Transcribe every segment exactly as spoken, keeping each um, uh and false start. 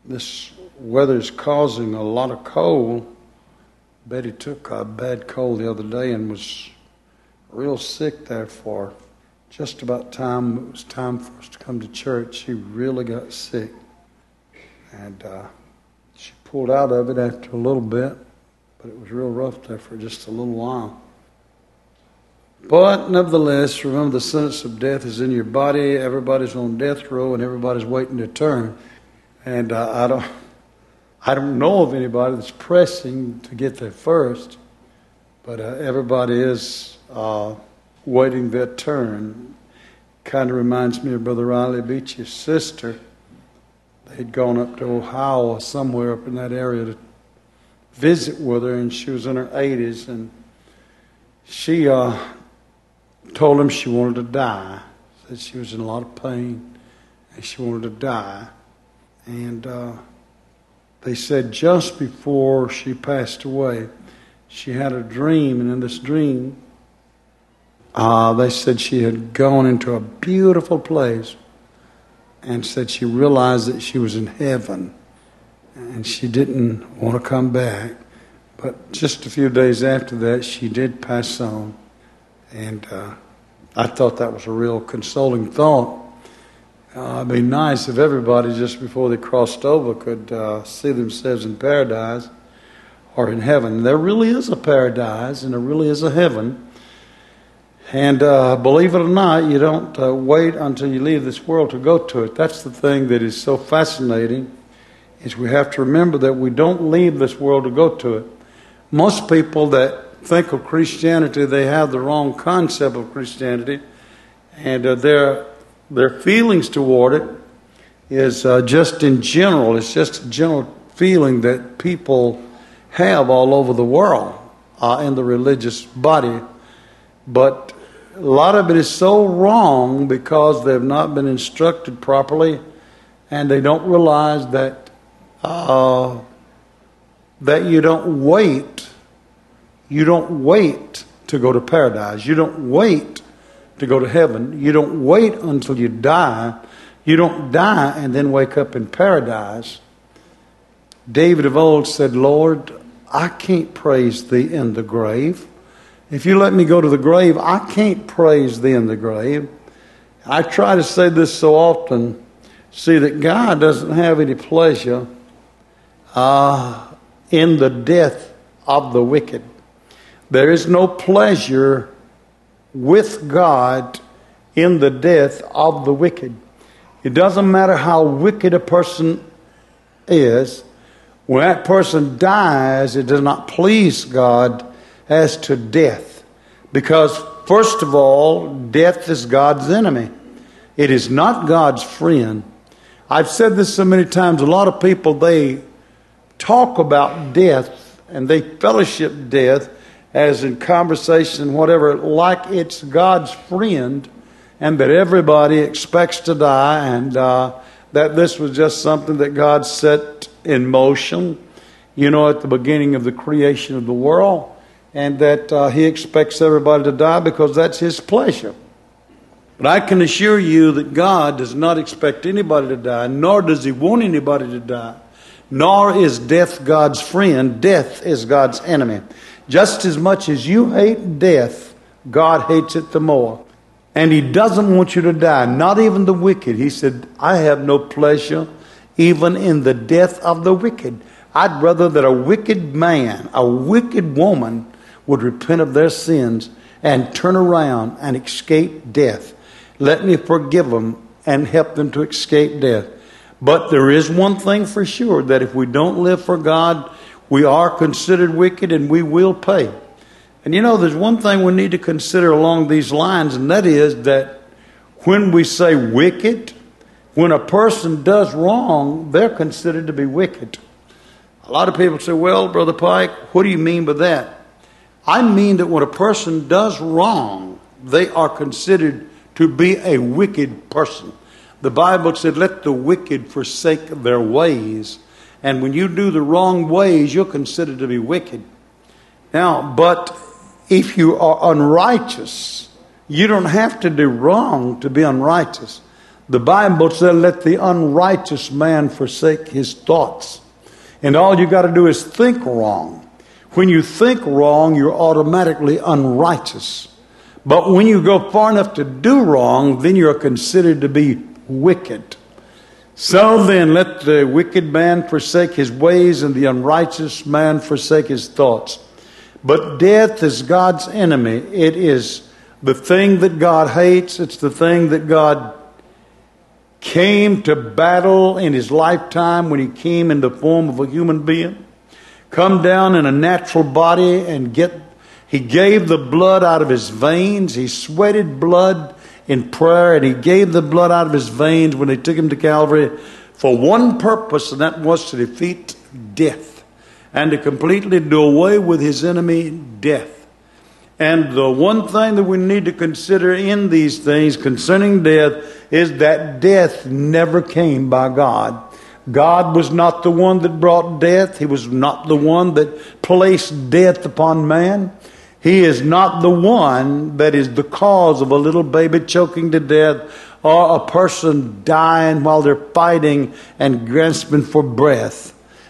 This weather's causing a lot of cold. Betty took a bad cold the other day and was real sick there for just about time. It was time for us to come to church. She really got sick. And uh, she pulled out of it after a little bit, but it was real rough there for just a little while. But nevertheless, remember the sentence of death is in your body. Everybody's on death row and everybody's waiting their turn. And uh, I don't I don't know of anybody that's pressing to get there first, but uh, everybody is uh, waiting their turn. Kind of reminds me of Brother Riley Beach's sister. They'd gone up to Ohio or somewhere up in that area to visit with her, and she was in her eighties, and she uh, told him she wanted to die. Said she was in a lot of pain, and she wanted to die. And uh, they said just before she passed away, she had a dream, and in this dream, uh, they said she had gone into a beautiful place, and said she realized that she was in heaven, and she didn't want to come back. But just a few days after that, she did pass on, and uh, I thought that was a real consoling thought. Uh, it'd be nice if everybody, just before they crossed over, could uh, see themselves in paradise or in heaven. There really is a paradise, and there really is a heaven. And uh, believe it or not, you don't uh, wait until you leave this world to go to it. That's the thing that is so fascinating, is we have to remember that we don't leave this world to go to it. Most people that think of Christianity, they have the wrong concept of Christianity, and uh, their their feelings toward it is uh, just in general. It's just a general feeling that people have all over the world uh, in the religious body. But a lot of it is so wrong because they've not been instructed properly, and they don't realize that uh, that you don't wait. You don't wait to go to paradise. You don't wait to go to heaven. You don't wait until you die. You don't die and then wake up in paradise. David of old said, Lord, I can't praise thee in the grave. If you let me go to the grave, I can't praise thee in the grave. I try to say this so often. See, that God doesn't have any pleasure uh, in the death of the wicked. There is no pleasure with God in the death of the wicked. It doesn't matter how wicked a person is. When that person dies, it does not please God as to death. Because, first of all, death is God's enemy. It is not God's friend. I've said this so many times. A lot of people, they talk about death and they fellowship death as in conversation, whatever, like it's God's friend, and that everybody expects to die, and uh, that this was just something that God set in motion, you know, at the beginning of the creation of the world, and that uh, He expects everybody to die because that's His pleasure. But I can assure you that God does not expect anybody to die, nor does He want anybody to die, nor is death God's friend. Death is God's enemy. Just as much as you hate death, God hates it the more. And He doesn't want you to die, not even the wicked. He said, I have no pleasure even in the death of the wicked. I'd rather that a wicked man, a wicked woman would repent of their sins and turn around and escape death. Let me forgive them and help them to escape death. But there is one thing for sure, that if we don't live for God, we are considered wicked, and we will pay. And you know, there's one thing we need to consider along these lines, and that is that when we say wicked, when a person does wrong, they're considered to be wicked. A lot of people say, well, Brother Pike, what do you mean by that? I mean that when a person does wrong, they are considered to be a wicked person. The Bible said, let the wicked forsake their ways. And when you do the wrong ways, you're considered to be wicked. Now, but if you are unrighteous, you don't have to do wrong to be unrighteous. The Bible said, let the unrighteous man forsake his thoughts. And all you got to do is think wrong. When you think wrong, you're automatically unrighteous. But when you go far enough to do wrong, then you're considered to be wicked. So then, let the wicked man forsake his ways, and the unrighteous man forsake his thoughts. But death is God's enemy. It is the thing that God hates. It's the thing that God came to battle in his lifetime when he came in the form of a human being. Come down in a natural body and get, he gave the blood out of his veins. He sweated blood in prayer, and he gave the blood out of his veins when they took him to Calvary for one purpose, and that was to defeat death and to completely do away with his enemy, death. And the one thing that we need to consider in these things concerning death is that death never came by God. God was not the one that brought death. He was not the one that placed death upon man. He is not the one that is the cause of a little baby choking to death or a person dying while they're fighting and grasping for breath.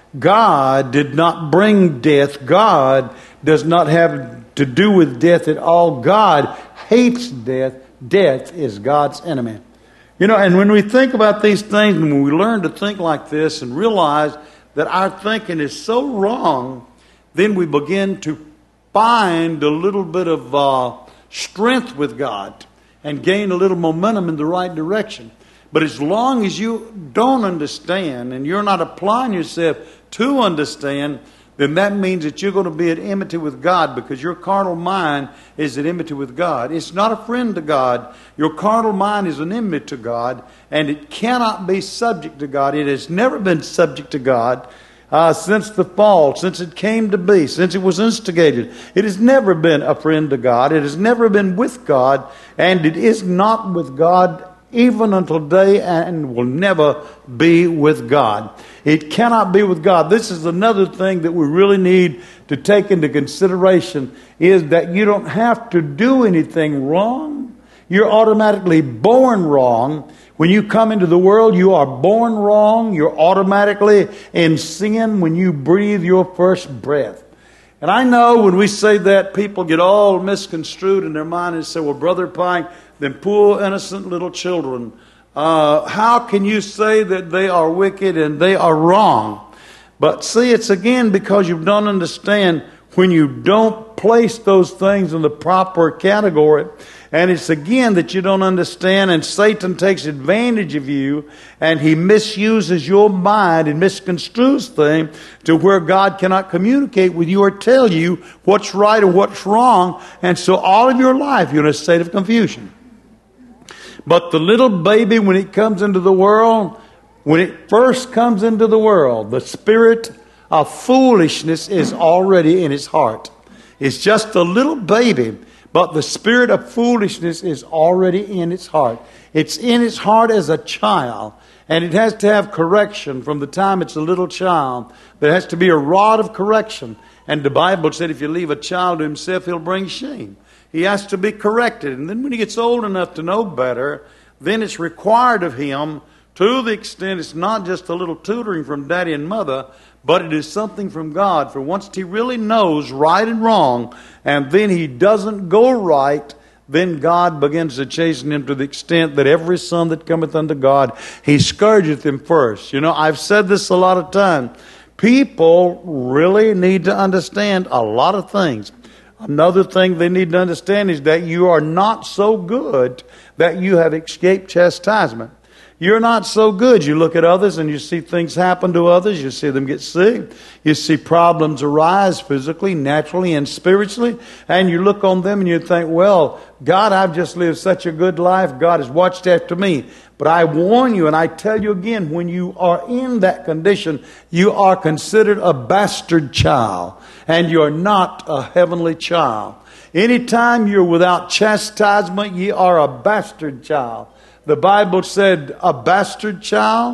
God did not bring death. God does not have to do with death at all. God hates death. Death is God's enemy. You know, and when we think about these things, and when we learn to think like this and realize that our thinking is so wrong, then we begin to find a little bit of uh, strength with God and gain a little momentum in the right direction. But as long as you don't understand and you're not applying yourself to understand, then that means that you're going to be at enmity with God, because your carnal mind is at enmity with God. It's not a friend to God. Your carnal mind is an enemy to God, and it cannot be subject to God. It has never been subject to God uh, since the fall, since it came to be, since it was instigated. It has never been a friend to God. It has never been with God, and it is not with God even until today, and will never be with God. It cannot be with God. This is another thing that we really need to take into consideration, is that you don't have to do anything wrong. You're automatically born wrong. When you come into the world, you are born wrong. You're automatically in sin when you breathe your first breath. And I know when we say that, people get all misconstrued in their mind and say, well, Brother Pike, them poor innocent little children, uh, how can you say that they are wicked and they are wrong? But see, it's again because you don't understand when you don't place those things in the proper category. And it's again that you don't understand, and Satan takes advantage of you, and he misuses your mind and misconstrues things to where God cannot communicate with you or tell you what's right or what's wrong. And so all of your life you're in a state of confusion. But the little baby, when it comes into the world, when it first comes into the world, the spirit of foolishness is already in its heart. It's just a little baby, but the spirit of foolishness is already in its heart. It's in its heart as a child, and it has to have correction from the time it's a little child. There has to be a rod of correction. And the Bible said if you leave a child to himself, he'll bring shame. He has to be corrected. And then when he gets old enough to know better, then it's required of him, to the extent it's not just a little tutoring from daddy and mother, but it is something from God. For once he really knows right and wrong, and then he doesn't go right, then God begins to chasten him to the extent that every son that cometh unto God, he scourgeth him first. You know, I've said this a lot of times. People really need to understand a lot of things. Another thing they need to understand is that you are not so good that you have escaped chastisement. You're not so good. You look at others and you see things happen to others. You see them get sick. You see problems arise physically, naturally, and spiritually. And you look on them and you think, well, God, I've just lived such a good life. God has watched after me. But I warn you and I tell you again, when you are in that condition, you are considered a bastard child. And you're not a heavenly child. Anytime you're without chastisement, ye are a bastard child. The Bible said a bastard child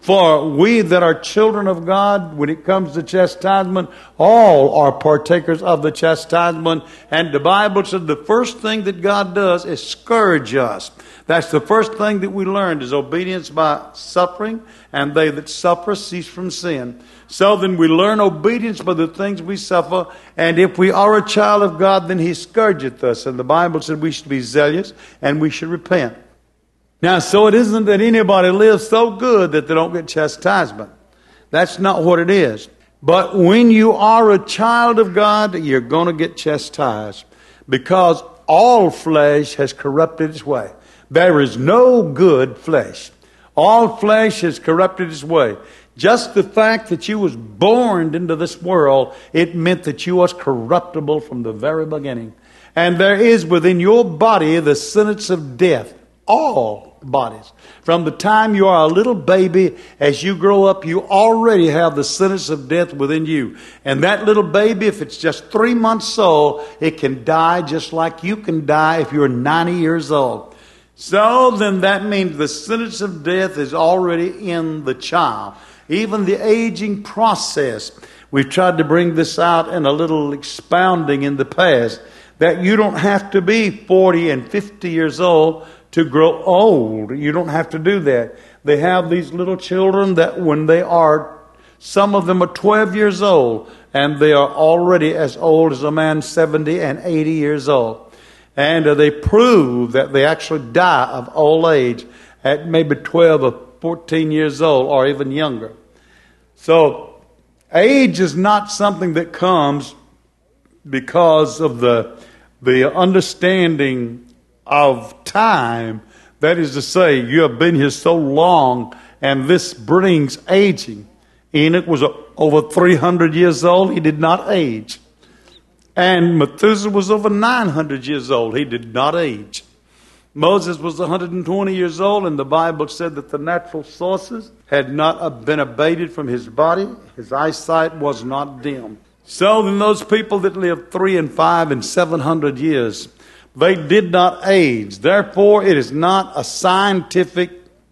For we that are children of God, when it comes to chastisement, all are partakers of the chastisement. And the Bible said the first thing that God does is scourge us. That's the first thing that we learned, is obedience by suffering, and they that suffer cease from sin. So then we learn obedience by the things we suffer, and if we are a child of God, then He scourgeth us. And the Bible said we should be zealous and we should repent. Now, so it isn't that anybody lives so good that they don't get chastisement. That's not what it is. But when you are a child of God, you're going to get chastised, because all flesh has corrupted its way. There is no good flesh. All flesh has corrupted its way. Just the fact that you was born into this world, it meant that you was corruptible from the very beginning. And there is within your body the sentence of death. All bodies. From the time you are a little baby, as you grow up, you already have the sentence of death within you. And that little baby, if it's just three months old, it can die just like you can die if you're ninety years old. So then that means the sentence of death is already in the child. Even the aging process. We've tried to bring this out in a little expounding in the past, that you don't have to be forty and fifty years old to grow old. You don't have to do that. They have these little children that when they are, some of them are twelve years old, and they are already as old as a man seventy and eighty years old. And uh, they prove that they actually die of old age at maybe twelve or fourteen years old, or even younger. So age is not something that comes because of the the understanding of time. That is to say, you have been here so long, and this brings aging. Enoch was over three hundred years old. He did not age. And Methuselah was over nine hundred years old. He did not age. Moses was one hundred twenty years old, and the Bible said that the natural sources had not been abated from his body. His eyesight was not dim. So then those people that lived three and five and seven hundred years, they did not age. Therefore, it is not a scientific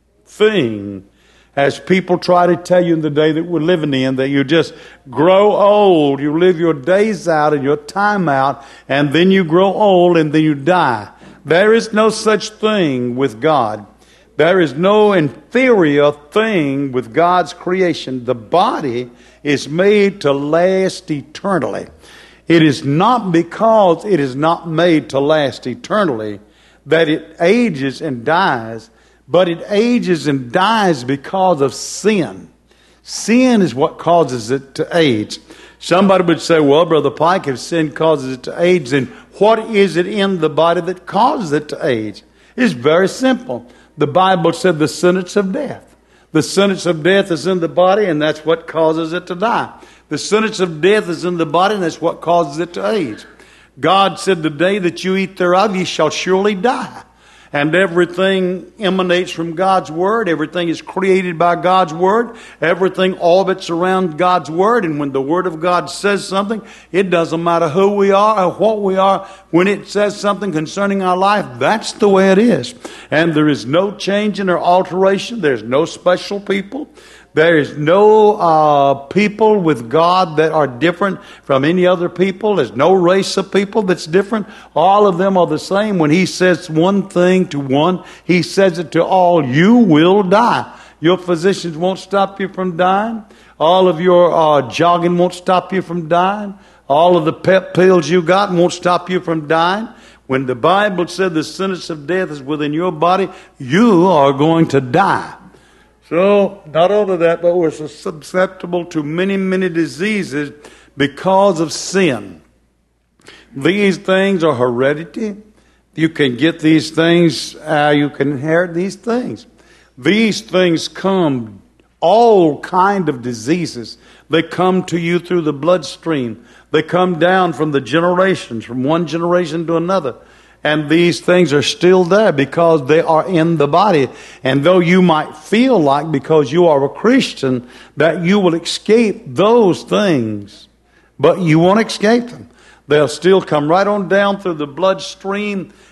thing, as people try to tell you in the day that we're living in, that you just grow old, you live your days out and your time out, and then you grow old and then you die. There is no such thing with God. There is no inferior thing with God's creation. The body is made to last eternally. It is not because it is not made to last eternally that it ages and dies, but it ages and dies because of sin. Sin is what causes it to age. Somebody would say, well, Brother Pike, if sin causes it to age, then what is it in the body that causes it to age? It's very simple. The Bible said the sentence of death. The sentence of death is in the body, and that's what causes it to die. The sentence of death is in the body, and that's what causes it to age. God said, the day that you eat thereof, ye shall surely die. And everything emanates from God's Word. Everything is created by God's Word. Everything orbits around God's Word. And when the Word of God says something, it doesn't matter who we are or what we are. When it says something concerning our life, that's the way it is. And there is no change or alteration. There's no special people. There is no uh, people with God that are different from any other people. There's no race of people that's different. All of them are the same. When He says one thing to one, He says it to all. You will die. Your physicians won't stop you from dying. All of your uh, jogging won't stop you from dying. All of the pep pills you got won't stop you from dying. When the Bible said the sentence of death is within your body, you are going to die. So, not only that, but we're susceptible to many, many diseases because of sin. These things are heredity. You can get these things, uh, you can inherit these things. These things come, all kind of diseases. They come to you through the bloodstream. They come down from the generations, from one generation to another. And these things are still there because they are in the body. And though you might feel like, because you are a Christian, that you will escape those things, but you won't escape them. They'll still come right on down through the bloodstream,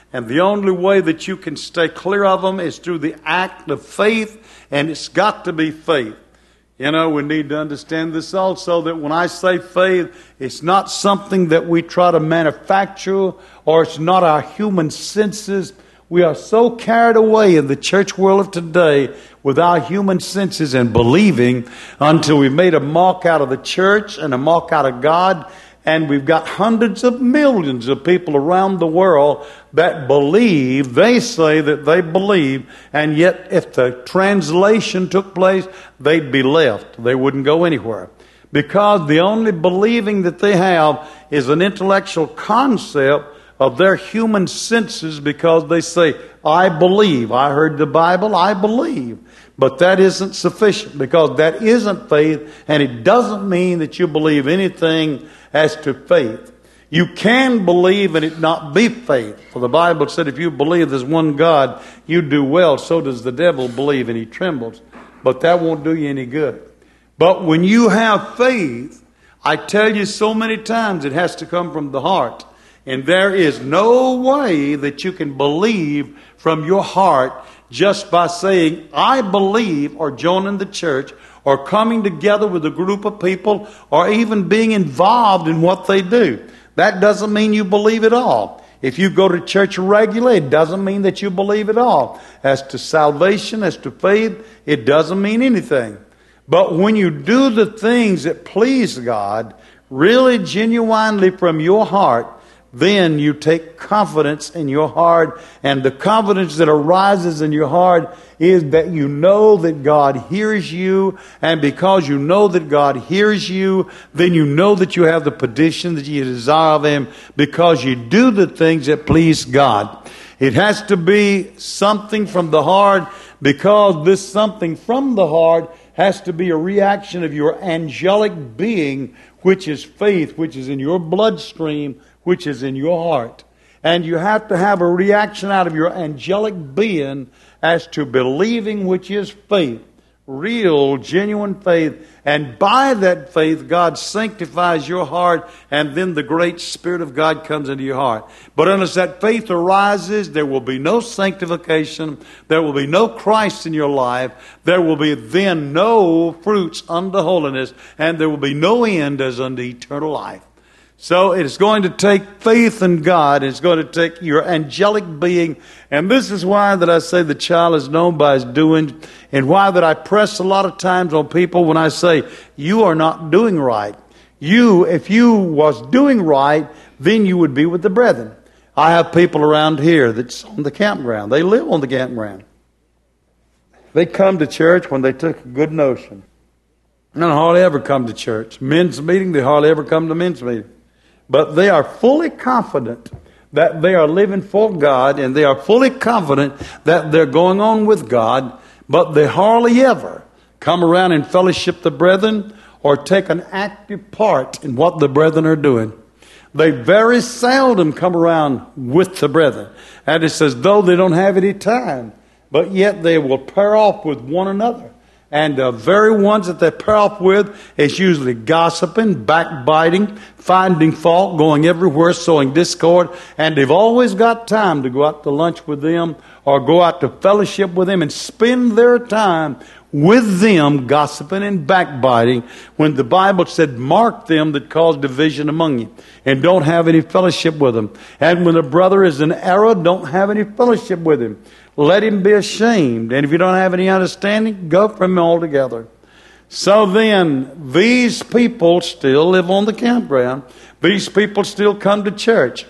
And the only way that you can stay clear of them is through the act of faith, and it's got to be faith. You know, we need to understand this also, that when I say faith, it's not something that we try to manufacture, or it's not our human senses. We are so carried away in the church world of today with our human senses and believing until we've made a mock out of the church and a mock out of God. And we've got hundreds of millions of people around the world that believe, they say that they believe, and yet if the translation took place, they'd be left. They wouldn't go anywhere. Because the only believing that they have is an intellectual concept of their human senses, because they say, I believe. I heard the Bible, I believe. But that isn't sufficient, because that isn't faith, and it doesn't mean that you believe anything as to faith. You can believe and it not be faith. For the Bible said, if you believe there's one God, you do well. So does the devil believe, and he trembles. But that won't do you any good. But when you have faith, I tell you so many times, it has to come from the heart. And there is no way that you can believe from your heart just by saying, I believe, or joining the church, or coming together with a group of people, or even being involved in what they do. That doesn't mean you believe at all. If you go to church regularly, it doesn't mean that you believe at all. As to salvation, as to faith, it doesn't mean anything. But when you do the things that please God, really genuinely from your heart, then you take confidence in your heart. And the confidence that arises in your heart is that you know that God hears you. And because you know that God hears you, then you know that you have the petition that you desire of Him, because you do the things that please God. It has to be something from the heart, because this something from the heart has to be a reaction of your angelic being, which is faith, which is in your bloodstream, which is in your heart. And you have to have a reaction out of your angelic being as to believing, which is faith. Real, genuine faith. And by that faith, God sanctifies your heart, and then the great Spirit of God comes into your heart. But unless that faith arises, there will be no sanctification. There will be no Christ in your life. There will be then no fruits unto holiness, and there will be no end as unto eternal life. So it's going to take faith in God. It's going to take your angelic being. And this is why that I say the child is known by his doing, and why that I press a lot of times on people when I say, you are not doing right. You, if you was doing right, then you would be with the brethren. I have people around here that's on the campground. They live on the campground. They come to church when they took a good notion. They don't hardly ever come to church. Men's meeting, they hardly ever come to men's meeting. But they are fully confident that they are living for God, and they are fully confident that they're going on with God, but they hardly ever come around and fellowship the brethren or take an active part in what the brethren are doing. They very seldom come around with the brethren. And it's as though they don't have any time, but yet they will pair off with one another. And the very ones that they pair off with is usually gossiping, backbiting, finding fault, going everywhere, sowing discord. And they've always got time to go out to lunch with them or go out to fellowship with them and spend their time with them, gossiping and backbiting, when the Bible said, mark them that cause division among you, and don't have any fellowship with them. And when a brother is in error, don't have any fellowship with him. Let him be ashamed. And if you don't have any understanding, go from him altogether. So then, these people still live on the campground. These people still come to church.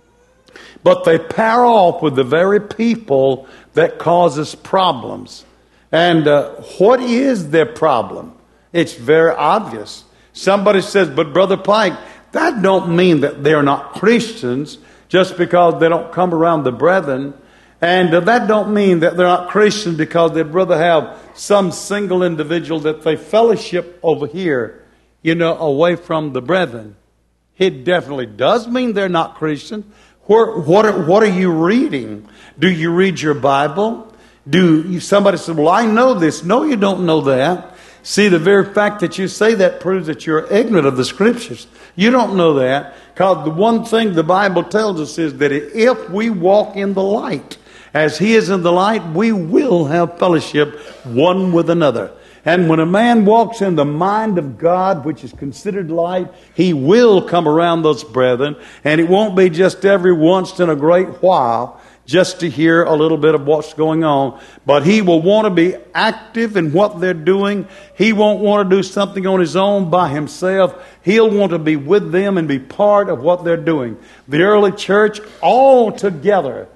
But they pair off with the very people that causes problems. And uh, what is their problem? It's very obvious. Somebody says, but Brother Pike, that don't mean that they're not Christians just because they don't come around the brethren. And uh, that don't mean that they're not Christians because they'd rather have some single individual that they fellowship over here, you know, away from the brethren. It definitely does mean they're not Christians. Where, what, are, what are you reading? Do you read your Bible? Do you, somebody said, well, I know this. No, you don't know that. See, the very fact that you say that proves that you're ignorant of the Scriptures. You don't know that, because the one thing the Bible tells us is that if we walk in the light, as He is in the light, we will have fellowship one with another. And when a man walks in the mind of God, which is considered light, he will come around those brethren. And it won't be just every once in a great while, just to hear a little bit of what's going on. But he will want to be active in what they're doing. He won't want to do something on his own by himself. He'll want to be with them and be part of what they're doing. The early church, all together,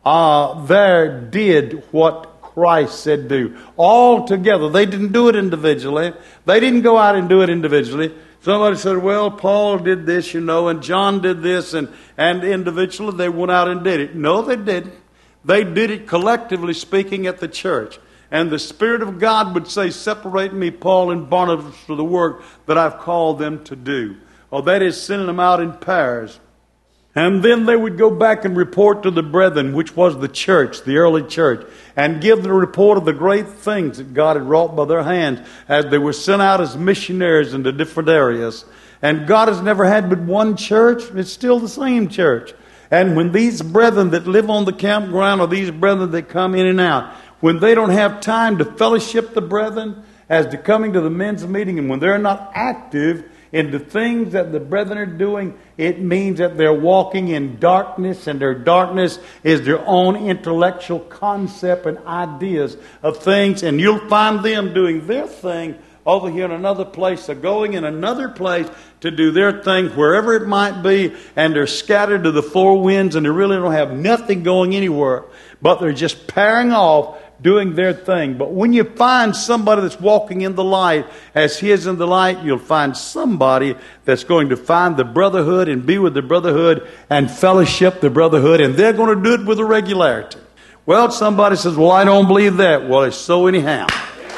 uh, there did what Christ said do. All together. They didn't do it individually. They didn't go out and do it individually. Somebody said, well, Paul did this, you know, and John did this, and, and individually they went out and did it. No, they didn't. They did it collectively speaking at the church. And the Spirit of God would say, separate me, Paul and Barnabas, for the work that I've called them to do. Or that is sending them out in pairs. And then they would go back and report to the brethren, which was the church, the early church, and give the report of the great things that God had wrought by their hands as they were sent out as missionaries into different areas. And God has never had but one church. It's still the same church. And when these brethren that live on the campground, or these brethren that come in and out, when they don't have time to fellowship the brethren as to coming to the men's meeting, and when they're not active in the things that the brethren are doing, it means that they're walking in darkness, and their darkness is their own intellectual concept and ideas of things. And you'll find them doing their thing over here in another place, or going in another place to do their thing, wherever it might be, and they're scattered to the four winds, and they really don't have nothing going anywhere, but they're just pairing off, doing their thing. But when you find somebody that's walking in the light as he is in the light, you'll find somebody that's going to find the brotherhood and be with the brotherhood and fellowship the brotherhood, and they're going to do it with a regularity. Well, somebody says, well, I don't believe that. Well, it's so anyhow.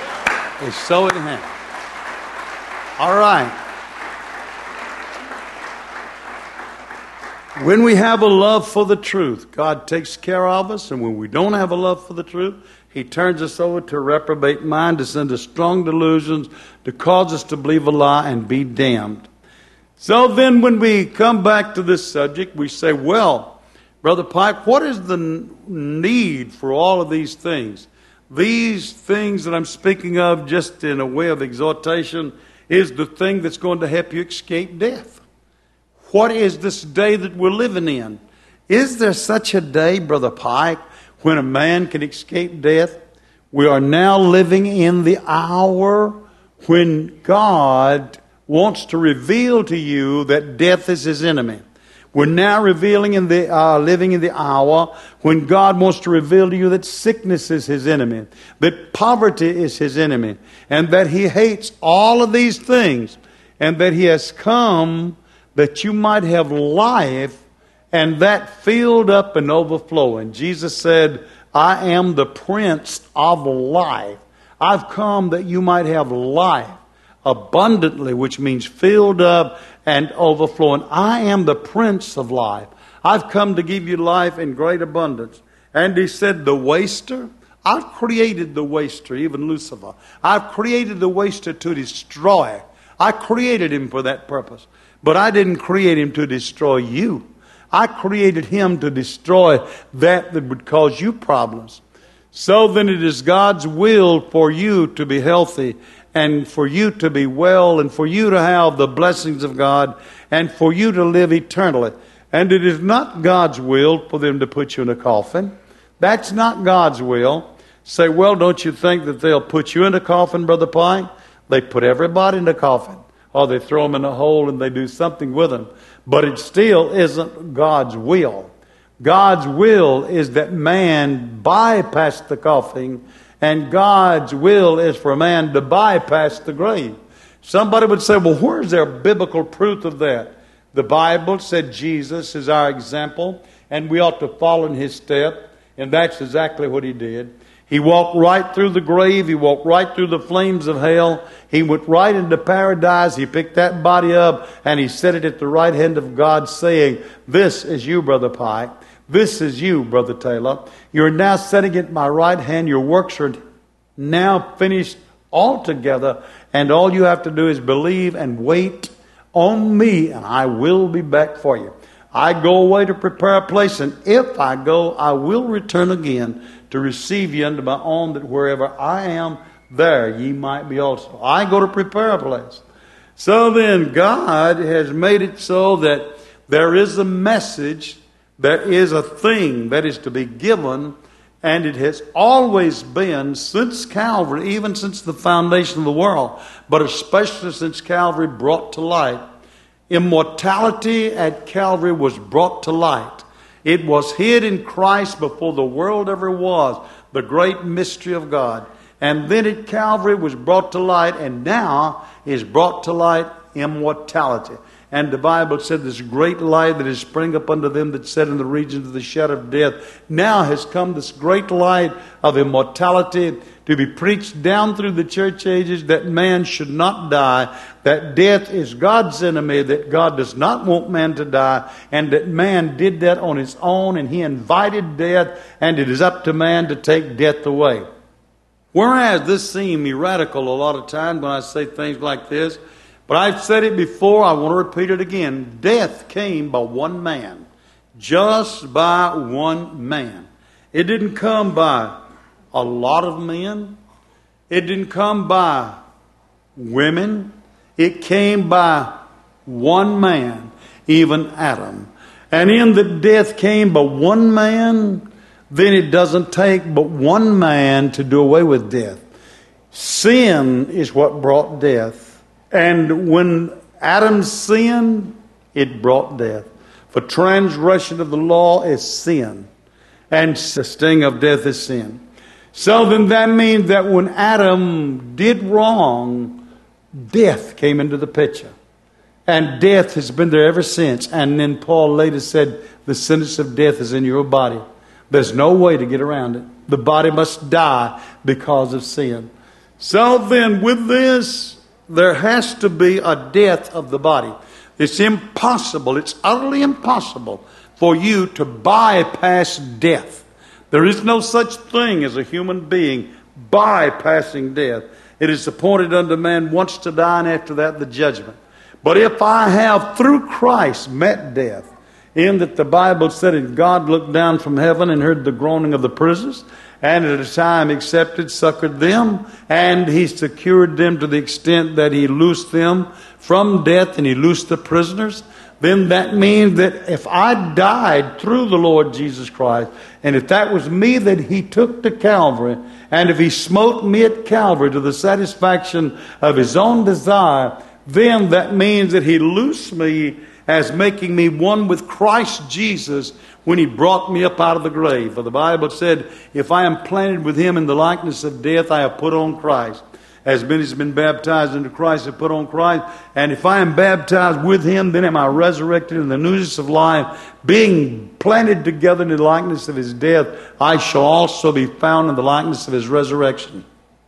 It's so anyhow. All right. When we have a love for the truth, God takes care of us. And when we don't have a love for the truth, He turns us over to a reprobate mind, to send us strong delusions, to cause us to believe a lie and be damned. So then when we come back to this subject, we say, well, Brother Pike, what is the need for all of these things? These things that I'm speaking of, just in a way of exhortation, is the thing that's going to help you escape death. What is this day that we're living in? Is there such a day, Brother Pike, when a man can escape death? We are now living in the hour when God wants to reveal to you that death is His enemy. We're now revealing in the uh, living in the hour when God wants to reveal to you that sickness is His enemy, that poverty is His enemy, and that He hates all of these things, and that He has come that you might have life, and that filled up and overflowing. Jesus said, I am the Prince of life. I've come that you might have life abundantly, which means filled up and overflowing. I am the Prince of life. I've come to give you life in great abundance. And He said, the waster, I've created the waster, even Lucifer. I've created the waster to destroy. I created him for that purpose. But I didn't create him to destroy you. I created him to destroy that that would cause you problems. So then it is God's will for you to be healthy, and for you to be well, and for you to have the blessings of God, and for you to live eternally. And it is not God's will for them to put you in a coffin. That's not God's will. Say, well, don't you think that they'll put you in a coffin, Brother Pine? They put everybody in a coffin. Or they throw them in a hole and they do something with them. But it still isn't God's will. God's will is that man bypass the coffin, and God's will is for man to bypass the grave. Somebody would say, well, where's there biblical proof of that? The Bible said Jesus is our example, and we ought to follow in His step, and that's exactly what He did. He walked right through the grave. He walked right through the flames of hell. He went right into paradise. He picked that body up and He set it at the right hand of God, saying, this is you, Brother Pike. This is you, Brother Taylor. You're now sitting at my right hand. Your works are now finished altogether. And all you have to do is believe and wait on me, and I will be back for you. I go away to prepare a place, and if I go, I will return again to receive you unto my own, that wherever I am, there ye might be also. I go to prepare a place. So then God has made it so that there is a message, there is a thing that is to be given, and it has always been since Calvary, even since the foundation of the world, but especially since Calvary brought to light. Immortality at Calvary was brought to light. It was hid in Christ before the world ever was, the great mystery of God. And then at Calvary was brought to light, and now is brought to light immortality. And the Bible said this great light that is spring up unto them that sat in the regions of the shadow of death. Now has come this great light of immortality to be preached down through the church ages, that man should not die, that death is God's enemy, that God does not want man to die, and that man did that on his own, and he invited death, and it is up to man to take death away. Whereas this seems radical a lot of times when I say things like this, but I've said it before, I want to repeat it again. Death came by one man. Just by one man. It didn't come by a lot of men. It didn't come by women. It came by one man, even Adam. And in that death came by one man, then it doesn't take but one man to do away with death. Sin is what brought death. And when Adam sinned, it brought death. For transgression of the law is sin, and the sting of death is sin. So then that means that when Adam did wrong, death came into the picture. And death has been there ever since. And then Paul later said, the sentence of death is in your body. There's no way to get around it. The body must die because of sin. So then with this, there has to be a death of the body. It's impossible, it's utterly impossible for you to bypass death. There is no such thing as a human being bypassing death. It is appointed unto man once to die, and after that the judgment. But if I have through Christ met death, in that the Bible said, and God looked down from heaven and heard the groaning of the prisoners, and at a time accepted, succored them, and he secured them to the extent that he loosed them from death, and he loosed the prisoners, then that means that if I died through the Lord Jesus Christ, and if that was me that he took to Calvary, and if he smote me at Calvary to the satisfaction of his own desire, then that means that he loosed me as making me one with Christ Jesus when he brought me up out of the grave. For the Bible said, if I am planted with him in the likeness of death, I have put on Christ. As many as have been baptized into Christ have put on Christ. And if I am baptized with him, then am I resurrected in the newness of life. Being planted together in the likeness of his death, I shall also be found in the likeness of his resurrection.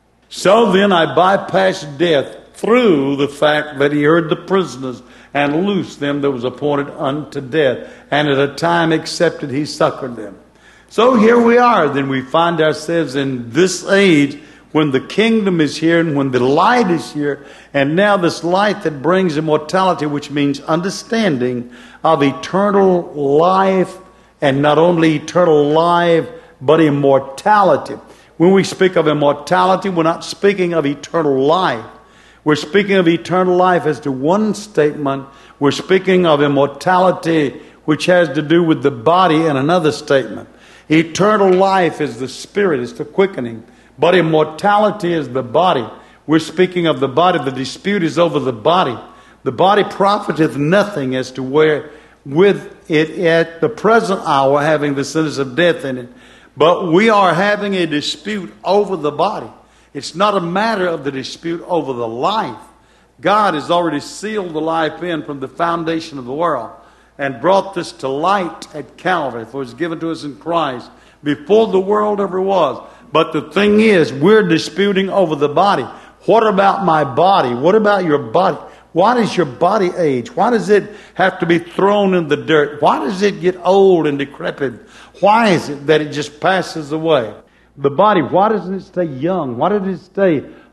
So then I bypassed death through the fact that he heard the prisoners and loosed them that was appointed unto death. And at a time accepted, he succored them. So here we are. Then we find ourselves in this age when the kingdom is here and when the light is here. And now this light that brings immortality, which means understanding of eternal life, and not only eternal life, but immortality. When we speak of immortality, we're not speaking of eternal life. We're speaking of eternal life as to one statement. We're speaking of immortality, which has to do with the body, in another statement. Eternal life is the spirit, it's the quickening. But immortality is the body. We're speaking of the body. The dispute is over the body. The body profiteth nothing as to where with it at the present hour having the sentence of death in it. But we are having a dispute over the body. It's not a matter of the dispute over the life. God has already sealed the life in from the foundation of the world and brought this to light at Calvary, for it's given to us in Christ before the world ever was. But the thing is, we're disputing over the body. What about my body? What about your body? Why does your body age? Why does it have to be thrown in the dirt? Why does it get old and decrepit? Why is it that it just passes away? The body, why doesn't it stay young? Why does it stay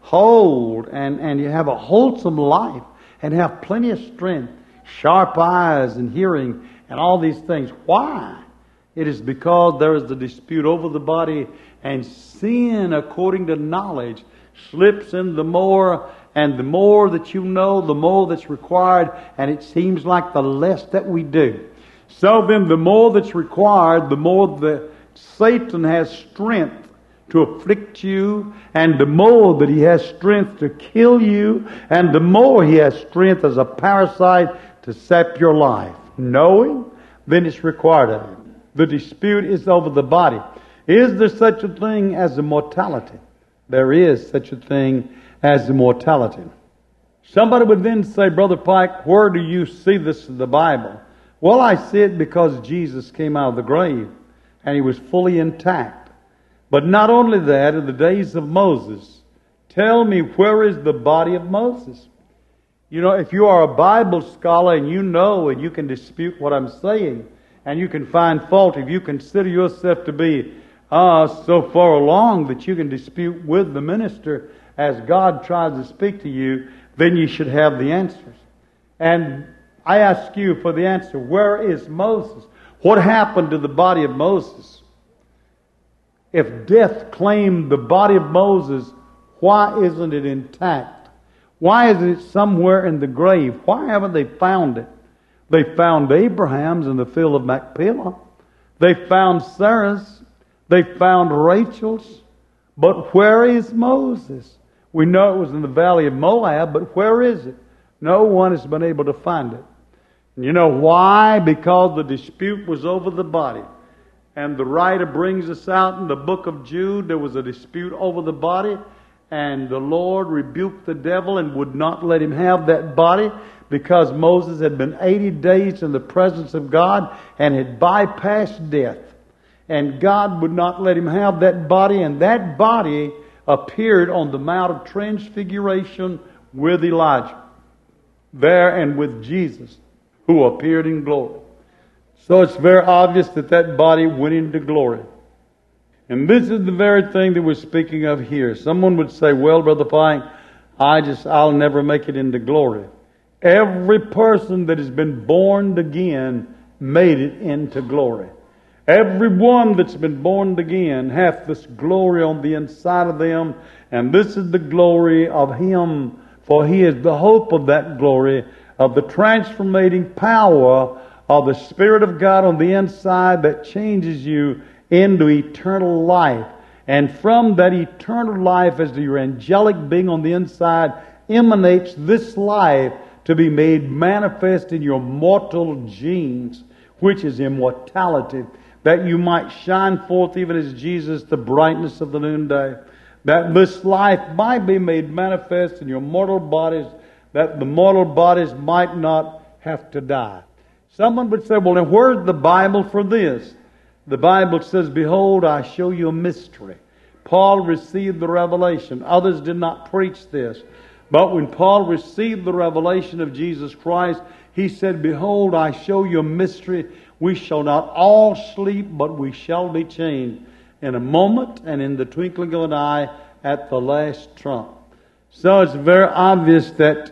hold and, and you have a wholesome life and have plenty of strength, sharp eyes and hearing and all these things. Why? It is because there is a dispute over the body, and sin, according to knowledge, slips in the more, and the more that you know, the more that's required, and it seems like the less that we do. So then the more that's required, the more that Satan has strength to afflict you, and the more that he has strength to kill you, and the more he has strength as a parasite to sap your life. Knowing, then it's required of him. The dispute is over the body. Is there such a thing as immortality? There is such a thing as immortality. Somebody would then say, Brother Pike, where do you see this in the Bible? Well, I see it because Jesus came out of the grave and he was fully intact. But not only that, in the days of Moses, tell me, where is the body of Moses? You know, if you are a Bible scholar and you know and you can dispute what I'm saying, and you can find fault, if you consider yourself to be uh, so far along that you can dispute with the minister as God tries to speak to you, then you should have the answers. And I ask you for the answer. Where is Moses? What happened to the body of Moses? If death claimed the body of Moses, why isn't it intact? Why is it somewhere in the grave? Why haven't they found it? They found Abraham's in the field of Machpelah. They found Sarah's. They found Rachel's. But where is Moses? We know it was in the valley of Moab, but where is it? No one has been able to find it. And you know why? Because the dispute was over the body. And the writer brings us out in the book of Jude. There was a dispute over the body, and the Lord rebuked the devil and would not let him have that body, because Moses had been eighty days in the presence of God and had bypassed death. And God would not let him have that body, and that body appeared on the Mount of Transfiguration with Elijah, there and with Jesus, who appeared in glory. So it's very obvious that that body went into glory. And this is the very thing that we're speaking of here. Someone would say, well, Brother Pike, I just, I'll never make it into glory. Every person that has been born again made it into glory. Every one that's been born again hath this glory on the inside of them, and this is the glory of Him, for He is the hope of that glory, of the transformating power of the Spirit of God on the inside that changes you into eternal life. And from that eternal life, as your angelic being on the inside, emanates this life to be made manifest in your mortal genes, which is immortality, that you might shine forth even as Jesus, the brightness of the noonday, that this life might be made manifest in your mortal bodies, that the mortal bodies might not have to die. Someone would say, well, then where's the Bible for this? The Bible says, behold, I show you a mystery. Paul received the revelation. Others did not preach this. But when Paul received the revelation of Jesus Christ, he said, behold, I show you a mystery. We shall not all sleep, but we shall be changed in a moment and in the twinkling of an eye at the last trump. So it's very obvious that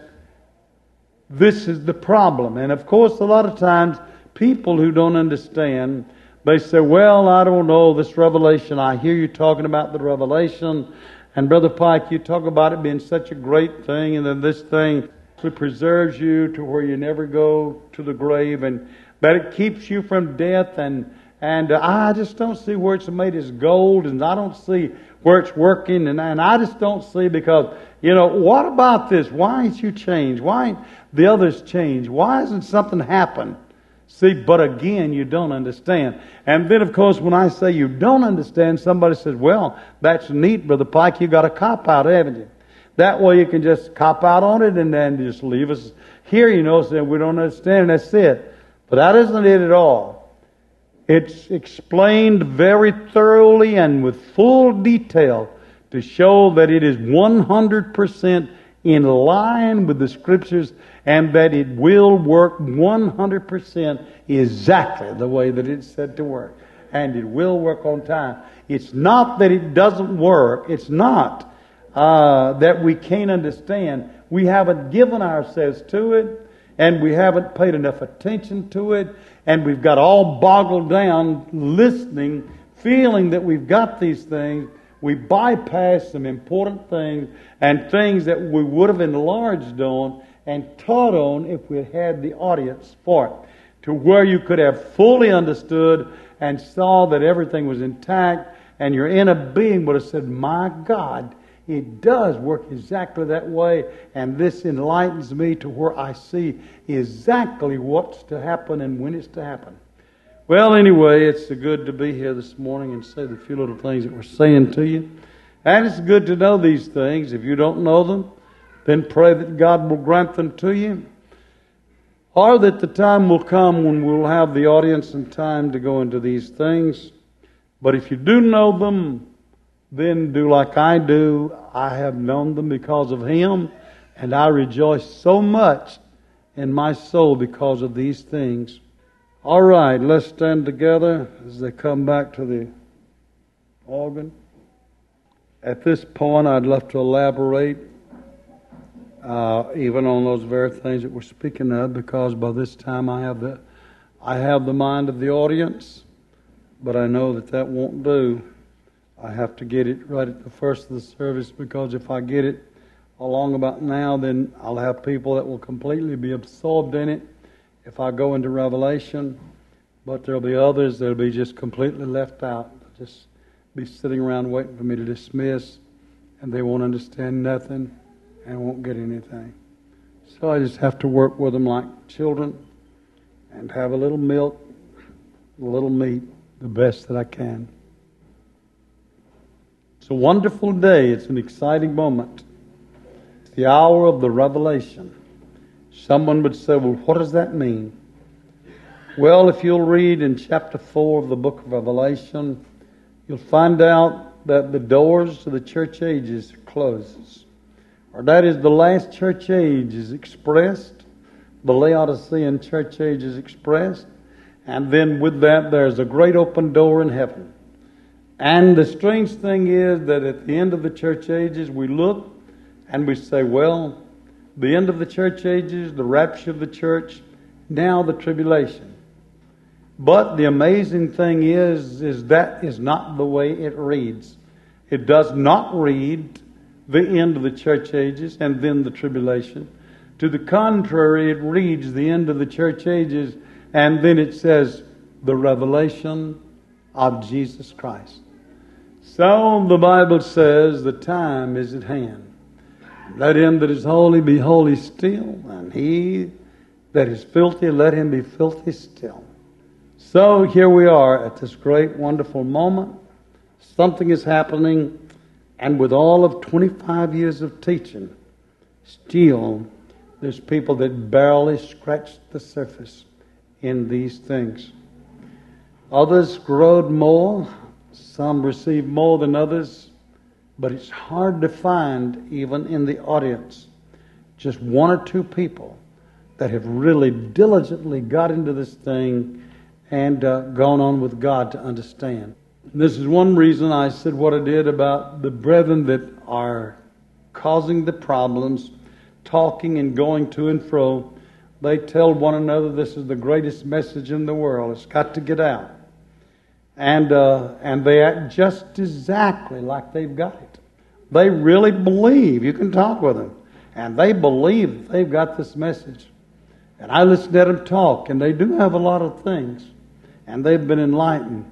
this is the problem. And of course, a lot of times, people who don't understand, they say, well, I don't know this revelation. I hear you talking about the revelation. And Brother Pike, you talk about it being such a great thing, and then this thing preserves you to where you never go to the grave, and that it keeps you from death. And and uh, I just don't see where it's made as gold, and I don't see where it's working, and, and I just don't see, because, you know, what about this? Why ain't you changed? Why ain't the others changed? Why hasn't something happened? See, but again, you don't understand. And then, of course, when I say you don't understand, somebody says, well, that's neat, Brother Pike, you got a cop-out, haven't you? That way you can just cop out on it and then just leave us here, you know, saying we don't understand, and that's it. But that isn't it at all. It's explained very thoroughly and with full detail to show that it is one hundred percent in line with the Scriptures, and that it will work one hundred percent exactly the way that it's said to work. And it will work on time. It's not that it doesn't work. It's not. uh, that we can't understand. We haven't given ourselves to it, and we haven't paid enough attention to it, and we've got all boggled down listening, feeling that we've got these things. We bypass some important things and things that we would have enlarged on and taught on if we had the audience for it, to where you could have fully understood and saw that everything was intact, and your inner being would have said, my God, it does work exactly that way, and this enlightens me to where I see exactly what's to happen and when it's to happen. Well, anyway, it's good to be here this morning and say the few little things that we're saying to you. And it's good to know these things. If you don't know them, then pray that God will grant them to you. Or that the time will come when we'll have the audience and time to go into these things. But if you do know them, then do like I do. I have known them because of Him, and I rejoice so much in my soul because of these things. All right, let's stand together as they come back to the organ. At this point, I'd love to elaborate uh, even on those very things that we're speaking of, because by this time I have the I have the mind of the audience, but I know that that won't do. I have to get it right at the first of the service, because if I get it along about now, then I'll have people that will completely be absorbed in it if I go into Revelation, but there'll be others that'll be just completely left out. They'll just be sitting around waiting for me to dismiss, and they won't understand nothing and won't get anything. So I just have to work with them like children and have a little milk, a little meat, the best that I can. It's a wonderful day. It's an exciting moment. It's the hour of the revelation. Someone would say, well, what does that mean? Well, if you'll read in chapter four of the book of Revelation, you'll find out that the doors to the church ages closes. Or that is, the last church age is expressed. The Laodicean church age is expressed. And then with that, there's a great open door in heaven. And the strange thing is that at the end of the church ages, we look and we say, well, the end of the church ages, the rapture of the church, now the tribulation. But the amazing thing is, is that is not the way it reads. It does not read the end of the church ages and then the tribulation. To the contrary, it reads the end of the church ages and then it says the revelation of Jesus Christ. So the Bible says the time is at hand. Let him that is holy be holy still, and he that is filthy, let him be filthy still. So here we are at this great, wonderful moment. Something is happening, and with all of twenty-five years of teaching, still there's people that barely scratch the surface in these things. Others growed more, some received more than others, but it's hard to find, even in the audience, just one or two people that have really diligently got into this thing and uh, gone on with God to understand. And this is one reason I said what I did about the brethren that are causing the problems, talking and going to and fro. They tell one another this is the greatest message in the world. It's got to get out. And uh, and they act just exactly like they've got it. They really believe. You can talk with them. And they believe that they've got this message. And I listen at them talk, and they do have a lot of things. And they've been enlightened.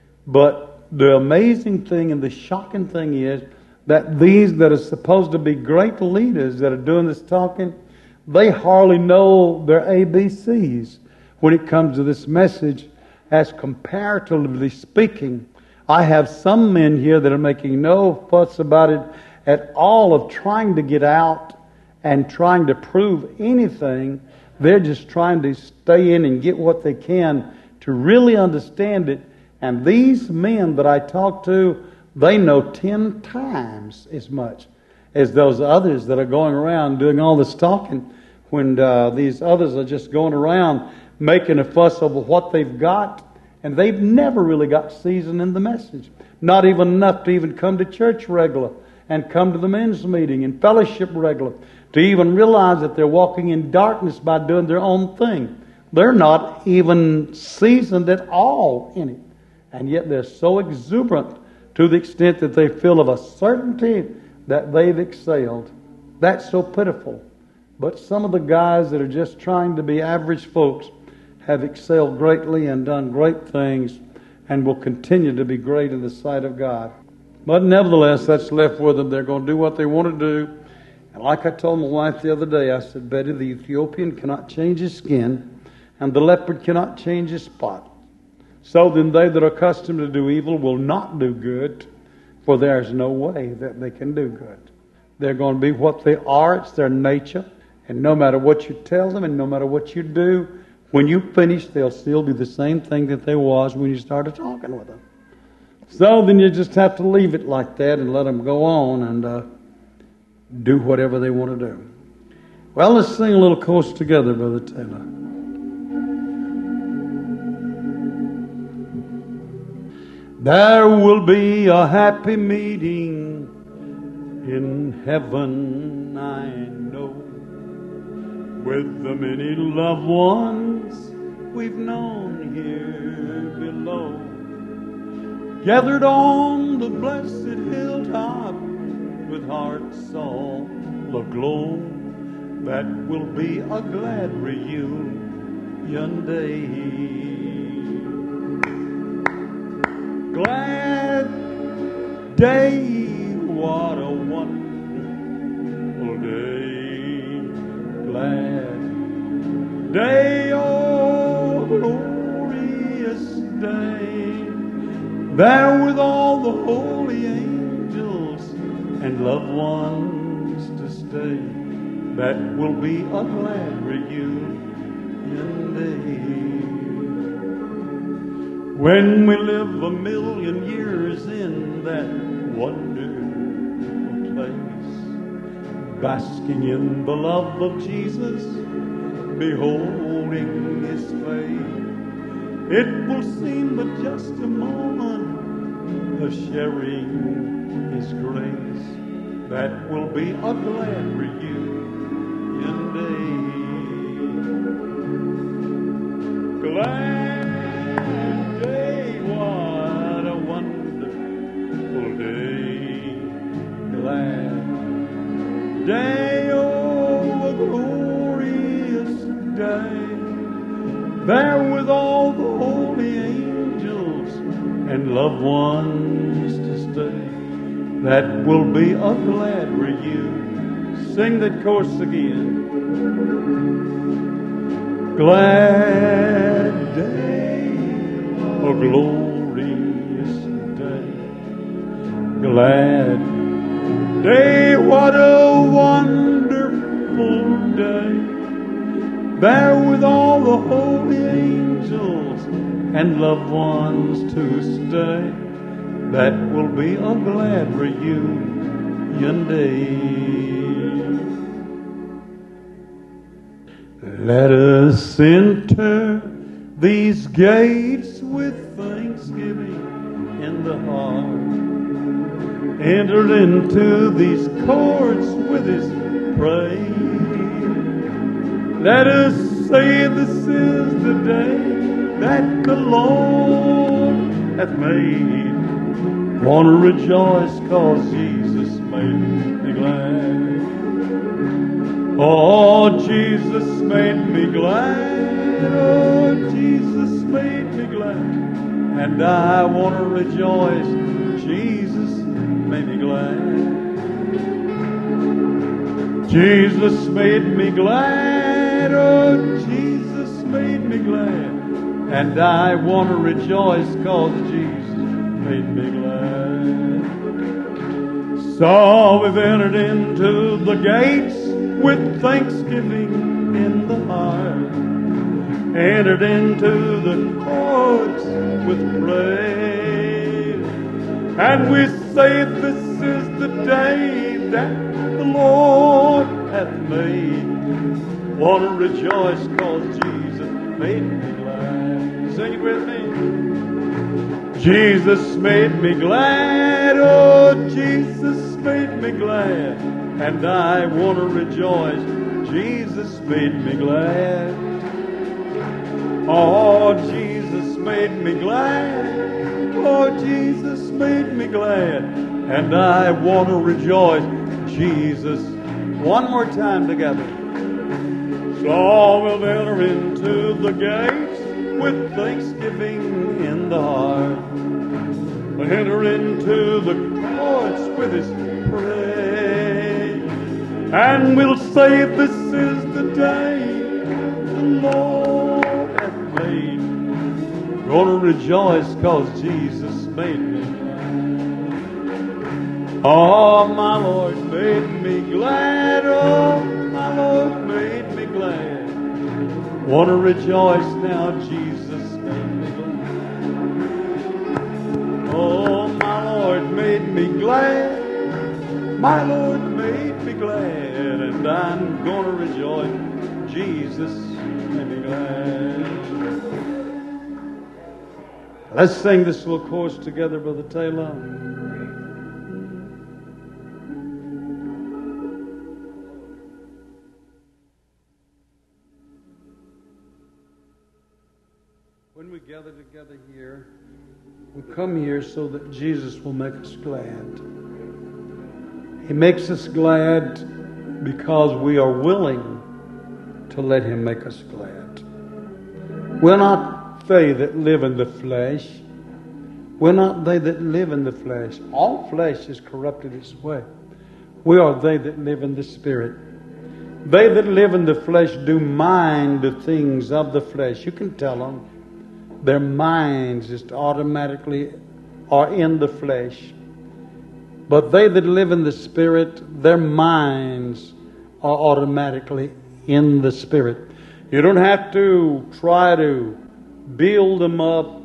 But the amazing thing and the shocking thing is that these that are supposed to be great leaders that are doing this talking, they hardly know their A B Cs when it comes to this message. As comparatively speaking, I have some men here that are making no fuss about it at all of trying to get out and trying to prove anything. They're just trying to stay in and get what they can to really understand it. And these men that I talk to, they know ten times as much as those others that are going around doing all this talking, when uh, these others are just going around making a fuss over what they've got, and they've never really got seasoned in the message. Not even enough to even come to church regular and come to the men's meeting and fellowship regularly, to even realize that they're walking in darkness by doing their own thing. They're not even seasoned at all in it. And yet they're so exuberant to the extent that they feel of a certainty that they've excelled. That's so pitiful. But some of the guys that are just trying to be average folks have excelled greatly and done great things and will continue to be great in the sight of God. But nevertheless, that's left with them. They're going to do what they want to do. And like I told my wife the other day, I said, Betty, the Ethiopian cannot change his skin, and the leopard cannot change his spot. So then they that are accustomed to do evil will not do good, for there is no way that they can do good. They're going to be what they are. It's their nature. And no matter what you tell them and no matter what you do, when you finish, they'll still be the same thing that they was when you started talking with them. So then you just have to leave it like that and let them go on and uh, do whatever they want to do. Well, let's sing a little chorus together, Brother Taylor. There will be a happy meeting in heaven, I know, with the many loved ones we've known here below, gathered on the blessed hilltop with hearts all aglow. That will be a glad reunion day. Glad day, what a wonderful day. Glad day, oh glorious day. There with all the holy angels and loved ones to stay. That will be a glad reunion day. When we live a million years in that wonderful place, basking in the love of Jesus, beholding His face, it will seem but just a moment of sharing His grace. That will be a glad reunion day. Glad day, what a wonderful day. Glad day, oh, a glorious day. There with all the holy angels and loved ones to stay. That will be a glad reunion. Sing that chorus again. Glad day, a glorious day. Glad day, what a wonderful day. There with all the holy angels and loved ones to stay. That will be a glad reunion day. Let us enter these gates with thanksgiving in the heart. Enter into these courts with His praise. Let us say this is the day that the Lord hath made. Want to rejoice cause Jesus made me glad. Oh, Jesus made me glad. Oh, Jesus made me glad. And I want to rejoice. Jesus made me glad. Jesus made me glad. Oh, Jesus made me glad. And I want to rejoice cause Jesus made me glad. So we've entered into the gates with thanksgiving in the heart, entered into the courts with praise, and we say this is the day that the Lord hath made. Want to rejoice cause Jesus made me glad. Sing it with me. Jesus made me glad. Oh, Jesus made me me glad, and I want to rejoice. Jesus made me glad. Oh, Jesus made me glad. Oh, Jesus made me glad, and I want to rejoice. Jesus. One more time together. So we'll enter into the gates with thanksgiving in the heart. We'll enter into the courts with His praise, and we'll say, this is the day the Lord hath made. Gonna rejoice cause Jesus made me. Oh, my Lord made me glad. Oh, my Lord made me glad. Want to rejoice now, Jesus made me glad. Oh, my Lord made me glad. My Lord made me glad, and I'm going to rejoice. Jesus made me glad. Let's sing this little chorus together, Brother Taylor. When we gather together here, we come here so that Jesus will make us glad. He makes us glad because we are willing to let Him make us glad. We're not they that live in the flesh. We're not they that live in the flesh. All flesh is corrupted its way. We are they that live in the Spirit. They that live in the flesh do mind the things of the flesh. You can tell them. Their minds just automatically are in the flesh. But they that live in the Spirit, their minds are automatically in the Spirit. You don't have to try to build them up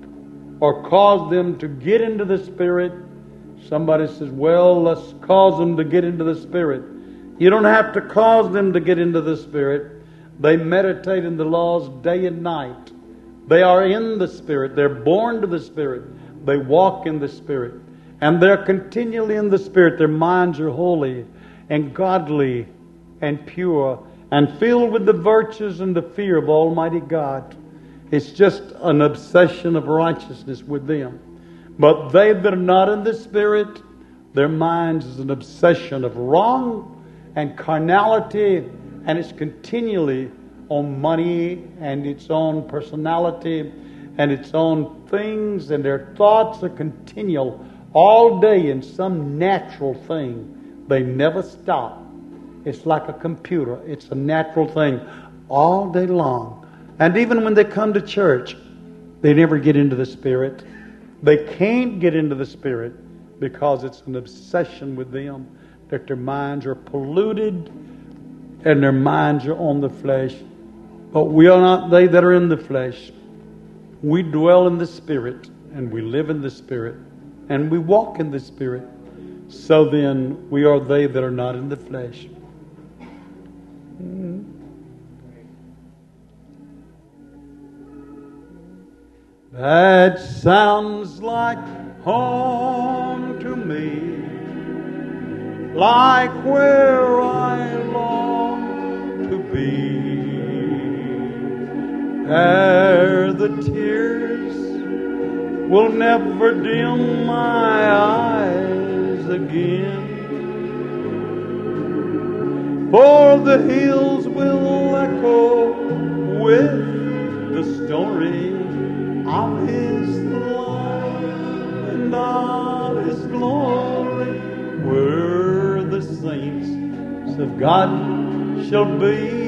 or cause them to get into the Spirit. Somebody says, well, let's cause them to get into the Spirit. You don't have to cause them to get into the Spirit. They meditate in the laws day and night. They are in the Spirit. They're born to the Spirit. They walk in the Spirit. And they're continually in the Spirit. Their minds are holy and godly and pure and filled with the virtues and the fear of Almighty God. It's just an obsession of righteousness with them. But they that are not in the Spirit, their minds is an obsession of wrong and carnality, and it's continually on money and its own personality and its own things, and their thoughts are continual all day in some natural thing. They never stop. It's like a computer. It's a natural thing all day long. And even when they come to church, they never get into the Spirit. They can't get into the Spirit because it's an obsession with them, that their minds are polluted and their minds are on the flesh. But we are not they that are in the flesh. We dwell in the Spirit, and we live in the Spirit, and we walk in the Spirit. So then, we are they that are not in the flesh. Mm. That sounds like home to me, like where I long to be. There the tears will never dim my eyes again, for the hills will echo with the story of His love and of His glory, where the saints of God shall be.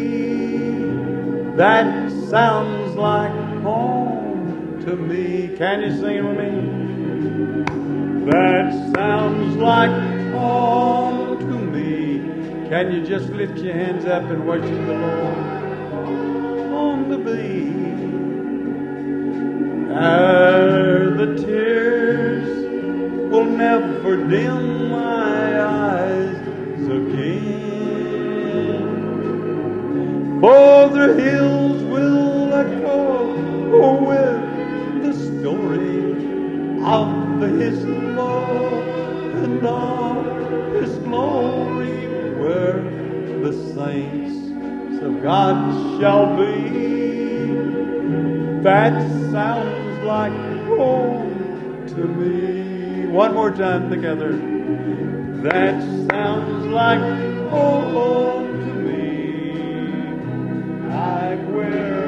That sounds like home to me. Can you sing it with me? That sounds like home to me. Can you just lift your hands up and worship the Lord? Home to be. There the tears will never dim my eyes again, for the hills will echo with the story of His love and of this glory where the saints of God shall be. That sounds like home to me. One more time together. That sounds like home to me. Like where